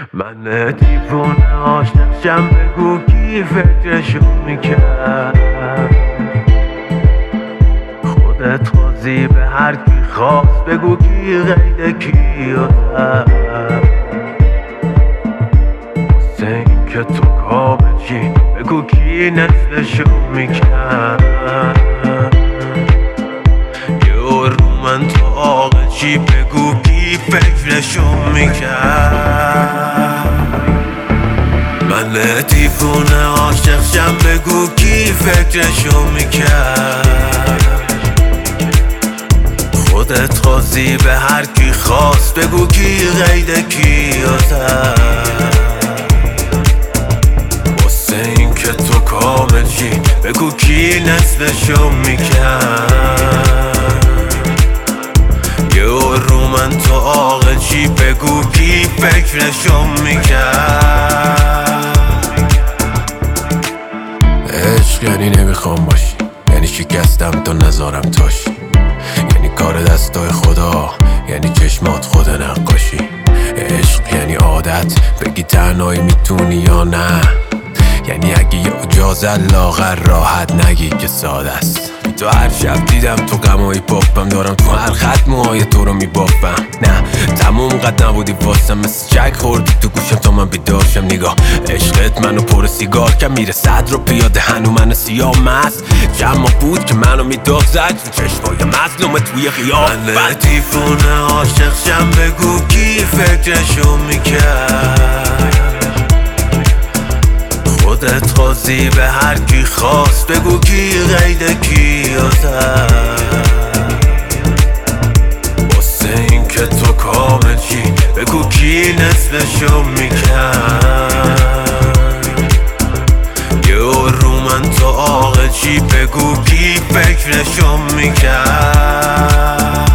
من دیوونه عاشقشم، بگو کی فکرشو میکرد. خودت خوازی به هر کی خواست، بگو کی غیر کی زد. واسه این که تو کامل چی، بگو کی نصفشو میکرد. یه رو من تو آقا چی، بگو کی فکرشو میکرد. من دیوونه عاشقشم، بگو کی فکرشو میکرد. خودت خواستی به هر کی خواست، بگو کی غیر کی زد. واسه این که تو کامل چی، بگو کی نصفشو میکرد. یه رو من تو عاقل چی، بگو کی فکرشو میکرد. عشق یعنی نمیخوام باشی، یعنی شکستم تا نذارم تاشی، یعنی کار دستای خدا، یعنی چشمات خود نقاشی. عشق یعنی عادت، بگی تنهایی میتونی یا نه، یعنی اگه یه اجازت لاغر راحت نگی که ساده است. تو هر شب دیدم تو غمای پاپم، دارم تو هر خط موهای تو رو میبافم. نه تموم قد نبودی واسم، مثل چک خوردی تو گوشم تا من بیدارشم. نگاه عشقت منو پر سیگار که میره صد رو پیاده، هنو منو سیاه مست. جمع بود که منو میداد زد چشمای مظلوم توی خیابان. من دیوونه عاشقشم، بگو کی فکرشو میکرد. خودت خواستی به هر کی خواست، بگو کی غیر کی زد. واسه این که تو کامل چی، بگو کی نصفشو میکرد. یه رو من تو عاقل چی، بگو کی فکرشو میکرد.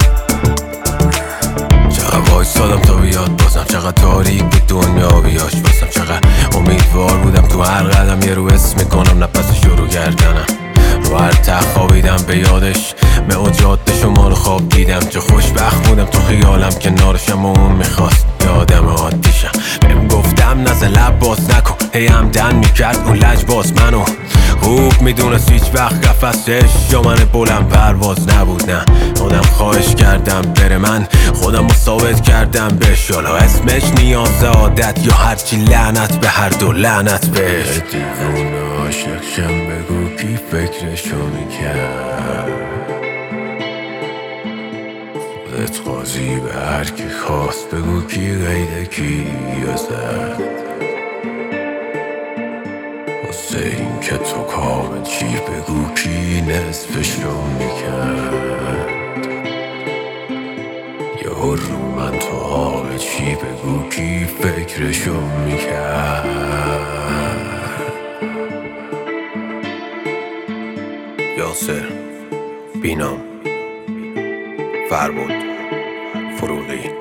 چقدر وایسادم تا بیاد بازم، چقدر تاریک بود دنیا بیاش بازم، چقدر امیدوار بودم تو هر قدم یه رو اسم میکنم نفس شروع کردنم. رو هر ته خوابیدم به یادش، معجات شما رو خواب دیدم. چه خوشبخت بودم تو خیالم کنارشم و اون میخواست یادم عادیشم. بهم گفتم نزه لب باز نکن، هی همدن میکرد اون لج باز منو. خوب میدونست هیچ وقت قفسش یا من بلند پرواز نبود. نه خودم خواهش کردم بره، من خودم رو ثابت کردم بهش. حالا اسمش نیاز عادت یا هرچی، لعنت به هر دو لعنت بهش. دیوونه عاشقشم، بگو کی فکرشو میکرد. خودت خواستی به هر کی خواست، بگو کی غیر کی زد. واسه این که تو کامل چی، بگو کی نصفشو میکرد. یه رو من تو حال چی، بگو کی فکرشو میکرد. یاسر، بینام، فربود، فروغی.